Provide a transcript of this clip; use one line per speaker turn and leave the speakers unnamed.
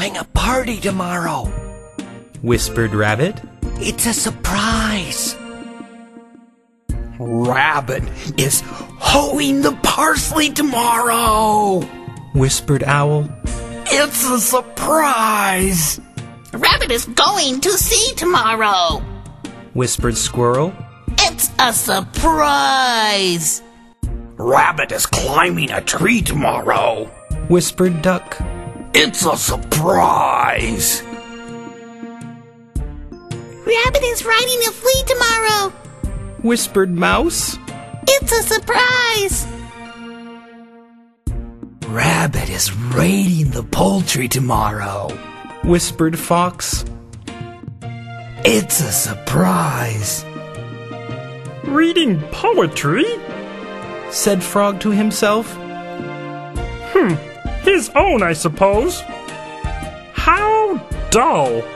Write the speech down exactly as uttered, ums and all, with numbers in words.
having a party tomorrow,"
whispered Rabbit.
"It's a surprise." "Rabbit is hoeing the parsley tomorrow,"
whispered Owl.
"It's a surprise."
Rabbit is going to sea tomorrow,
whispered Squirrel.
"It's a surprise."
"Rabbit is climbing a tree tomorrow,"
whispered Duck.
"It's a surprise."
Rabbit is riding a flea tomorrow,
whispered Mouse.
"It's a surprise."
"Rabbit is raiding the poultry tomorrow,"
whispered Fox.
"It's a surprise."
"Reading poetry?"
said Frog to himself.
Hmm, his own, I suppose. How dull.